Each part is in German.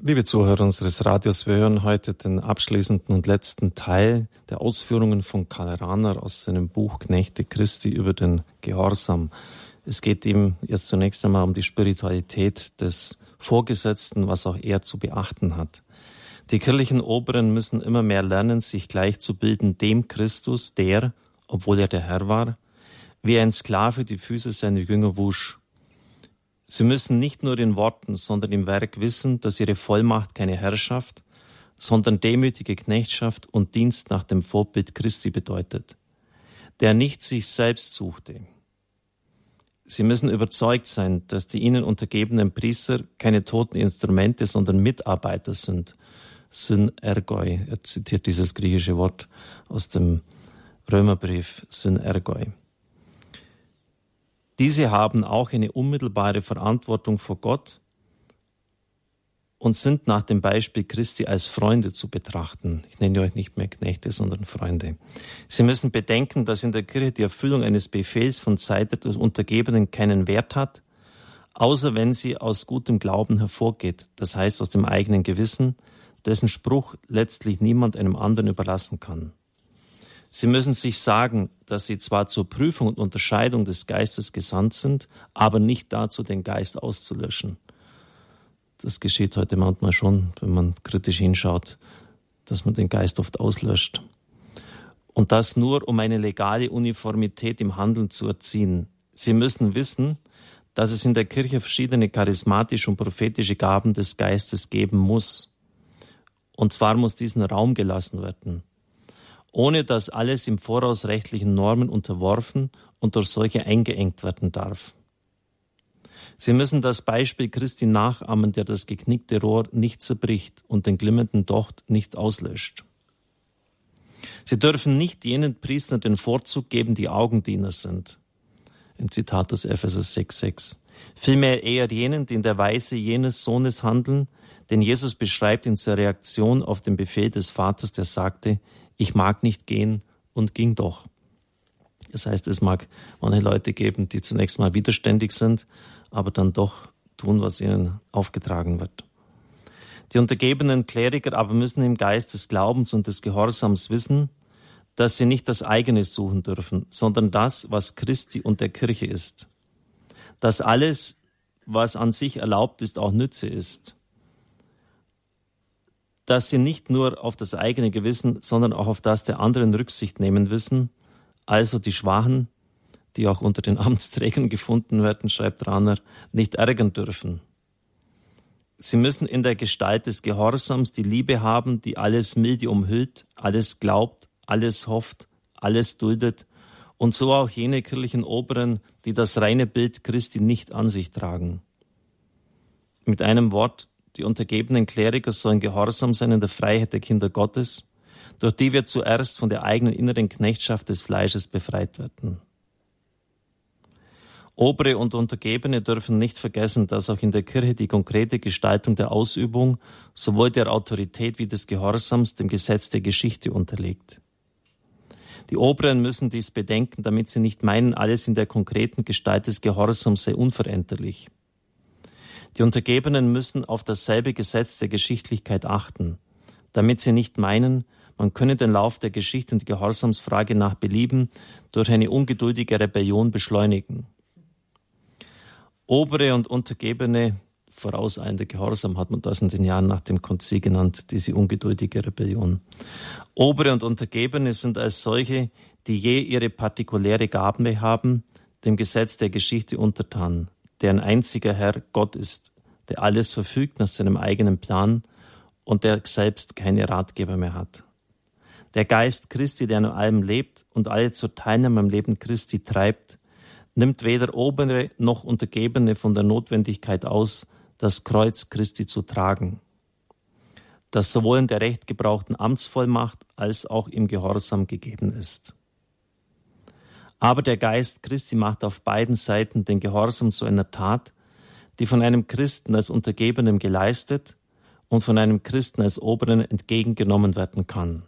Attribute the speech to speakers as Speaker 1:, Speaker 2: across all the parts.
Speaker 1: Liebe Zuhörer unseres Radios, wir hören heute den abschließenden und letzten Teil der Ausführungen von Karl Rahner aus seinem Buch Knechte Christi über den Gehorsam. Es geht ihm jetzt zunächst einmal um die Spiritualität des Vorgesetzten, was auch er zu beachten hat. Die kirchlichen Oberen müssen immer mehr lernen, sich gleichzubilden dem Christus, der, obwohl er der Herr war, wie ein Sklave die Füße seiner Jünger wusch. Sie müssen nicht nur in Worten, sondern im Werk wissen, dass ihre Vollmacht keine Herrschaft, sondern demütige Knechtschaft und Dienst nach dem Vorbild Christi bedeutet, der nicht sich selbst suchte. Sie müssen überzeugt sein, dass die ihnen untergebenen Priester keine toten Instrumente, sondern Mitarbeiter sind. Synergoi, er zitiert dieses griechische Wort aus dem Römerbrief, Synergoi. Diese haben auch eine unmittelbare Verantwortung vor Gott und sind nach dem Beispiel Christi als Freunde zu betrachten. Ich nenne euch nicht mehr Knechte, sondern Freunde. Sie müssen bedenken, dass in der Kirche die Erfüllung eines Befehls von Seiten des Untergebenen keinen Wert hat, außer wenn sie aus gutem Glauben hervorgeht, das heißt aus dem eigenen Gewissen, dessen Spruch letztlich niemand einem anderen überlassen kann. Sie müssen sich sagen, dass sie zwar zur Prüfung und Unterscheidung des Geistes gesandt sind, aber nicht dazu, den Geist auszulöschen. Das geschieht heute manchmal schon, wenn man kritisch hinschaut, dass man den Geist oft auslöscht. Und das nur, um eine legale Uniformität im Handeln zu erziehen. Sie müssen wissen, dass es in der Kirche verschiedene charismatische und prophetische Gaben des Geistes geben muss. Und zwar muss diesen Raum gelassen werden, ohne dass alles im Voraus rechtlichen Normen unterworfen und durch solche eingeengt werden darf. Sie müssen das Beispiel Christi nachahmen, der das geknickte Rohr nicht zerbricht und den glimmenden Docht nicht auslöscht. Sie dürfen nicht jenen Priestern den Vorzug geben, die Augendiener sind. Ein Zitat aus Epheser 6,6. Vielmehr eher jenen, die in der Weise jenes Sohnes handeln, den Jesus beschreibt in seiner Reaktion auf den Befehl des Vaters, der sagte, ich mag nicht gehen und ging doch. Das heißt, es mag manche Leute geben, die zunächst mal widerständig sind, aber dann doch tun, was ihnen aufgetragen wird. Die untergebenen Kleriker aber müssen im Geist des Glaubens und des Gehorsams wissen, dass sie nicht das eigene suchen dürfen, sondern das, was Christi und der Kirche ist. Dass alles, was an sich erlaubt ist, auch Nütze ist. Dass sie nicht nur auf das eigene Gewissen, sondern auch auf das der anderen Rücksicht nehmen wissen, also die Schwachen, die auch unter den Amtsträgern gefunden werden, schreibt Rahner, nicht ärgern dürfen. Sie müssen in der Gestalt des Gehorsams die Liebe haben, die alles milde umhüllt, alles glaubt, alles hofft, alles duldet und so auch jene kirchlichen Oberen, die das reine Bild Christi nicht an sich tragen. Mit einem Wort, die untergebenen Kleriker sollen gehorsam sein in der Freiheit der Kinder Gottes, durch die wir zuerst von der eigenen inneren Knechtschaft des Fleisches befreit werden. Obere und Untergebene dürfen nicht vergessen, dass auch in der Kirche die konkrete Gestaltung der Ausübung sowohl der Autorität wie des Gehorsams dem Gesetz der Geschichte unterliegt. Die Oberen müssen dies bedenken, damit sie nicht meinen, alles in der konkreten Gestalt des Gehorsams sei unveränderlich. Die Untergebenen müssen auf dasselbe Gesetz der Geschichtlichkeit achten, damit sie nicht meinen, man könne den Lauf der Geschichte und die Gehorsamsfrage nach Belieben durch eine ungeduldige Rebellion beschleunigen. Obere und Untergebene, vorauseilender Gehorsam hat man das in den Jahren nach dem Konzil genannt, diese ungeduldige Rebellion. Obere und Untergebene sind als solche, die je ihre partikuläre Gabe haben, dem Gesetz der Geschichte untertan, deren einziger Herr Gott ist, der alles verfügt nach seinem eigenen Plan und der selbst keine Ratgeber mehr hat. Der Geist Christi, der in allem lebt und alle zur Teilnahme am Leben Christi treibt, nimmt weder Obere noch Untergebene von der Notwendigkeit aus, das Kreuz Christi zu tragen, das sowohl in der recht gebrauchten Amtsvollmacht als auch im Gehorsam gegeben ist. Aber der Geist Christi macht auf beiden Seiten den Gehorsam zu einer Tat, die von einem Christen als Untergebenem geleistet und von einem Christen als Oberen entgegengenommen werden kann.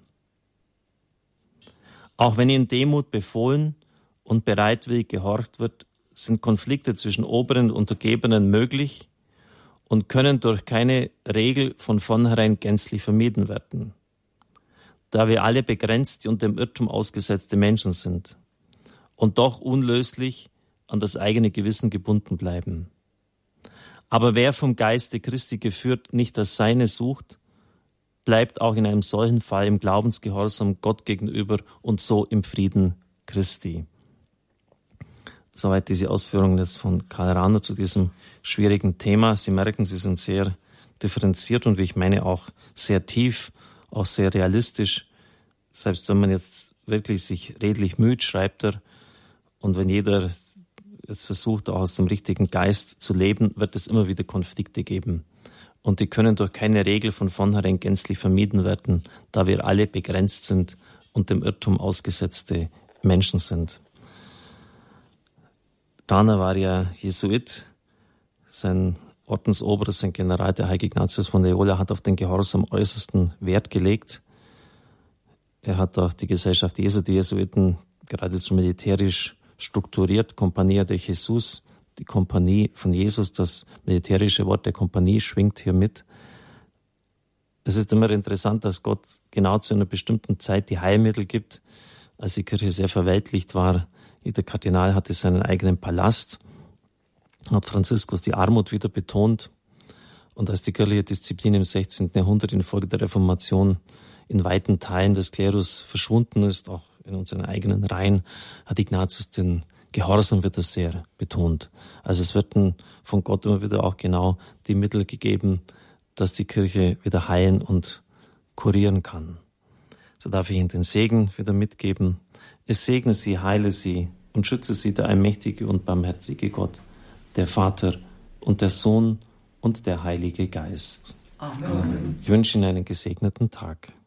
Speaker 1: Auch wenn in Demut befohlen und bereitwillig gehorcht wird, sind Konflikte zwischen Oberen und Untergebenen möglich und können durch keine Regel von vornherein gänzlich vermieden werden, da wir alle begrenzte und dem Irrtum ausgesetzte Menschen sind und doch unlöslich an das eigene Gewissen gebunden bleiben. Aber wer vom Geiste Christi geführt nicht das Seine sucht, bleibt auch in einem solchen Fall im Glaubensgehorsam Gott gegenüber und so im Frieden Christi. Soweit diese Ausführungen jetzt von Karl Rahner zu diesem schwierigen Thema. Sie merken, sie sind sehr differenziert und wie ich meine auch sehr tief, auch sehr realistisch. Selbst wenn man jetzt wirklich sich redlich müht, schreibt er, und wenn jeder jetzt versucht, auch aus dem richtigen Geist zu leben, wird es immer wieder Konflikte geben. Und die können durch keine Regel von vornherein gänzlich vermieden werden, da wir alle begrenzt sind und dem Irrtum ausgesetzte Menschen sind. Rahner war ja Jesuit. Sein Ordensoberer, sein General, der Heilige Ignatius von Loyola, hat auf den Gehorsam äußersten Wert gelegt. Er hat auch die Gesellschaft Jesu, die Jesuiten, geradezu militärisch strukturiert. Compania de Jesus, die Kompanie von Jesus, das militärische Wort der Kompanie schwingt hier mit. Es ist immer interessant, dass Gott genau zu einer bestimmten Zeit die Heilmittel gibt, als die Kirche sehr verweltlicht war. Jeder Kardinal hatte seinen eigenen Palast, hat Franziskus die Armut wieder betont. Und als die kirchliche Disziplin im 16. Jahrhundert infolge der Reformation in weiten Teilen des Klerus verschwunden ist, auch in unseren eigenen Reihen, hat Ignatius den Gehorsam wieder sehr betont. Also es werden von Gott immer wieder auch genau die Mittel gegeben, dass die Kirche wieder heilen und kurieren kann. So darf ich Ihnen den Segen wieder mitgeben. Es segne Sie, heile Sie und schütze Sie der allmächtige und barmherzige Gott, der Vater und der Sohn und der Heilige Geist. Amen. Ich wünsche Ihnen einen gesegneten Tag.